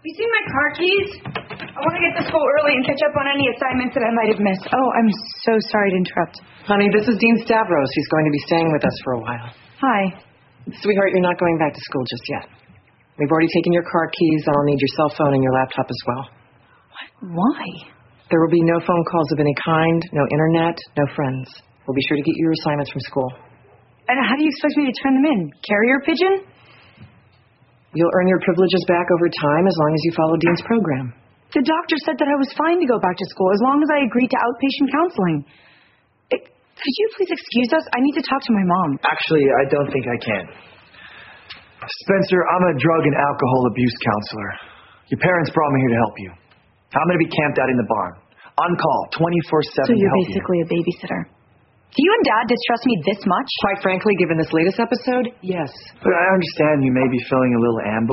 You seen my car keys? I want to get to school early and catch up on any assignments that I might have missed. Oh, I'm so sorry to interrupt. Honey, this is Dean Stavros. He's going to be staying with us for a while. Hi. Sweetheart, you're not going back to school just yet. We've already taken your car keys, and I'll need your cell phone and your laptop as well. What? Why? There will be no phone calls of any kind, no internet, no friends. We'll be sure to get you your assignments from school. And how do you expect me to turn them in? Carrier pigeon? You'll earn your privileges back over time as long as you follow Dean's program. The doctor said that I was fine to go back to school as long as I agreed to outpatient counseling. Could you please excuse us? I need to talk to my mom. Actually, I don't think I can. Spencer, I'm a drug and alcohol abuse counselor. Your parents brought me here to help you. I'm going to be camped out in the barn, on call, 24/7 to help you. So you're basically a babysitter. Do you and Dad distrust me this much? Quite frankly, given this latest episode, yes. But I understand you may be feeling a little ambushed.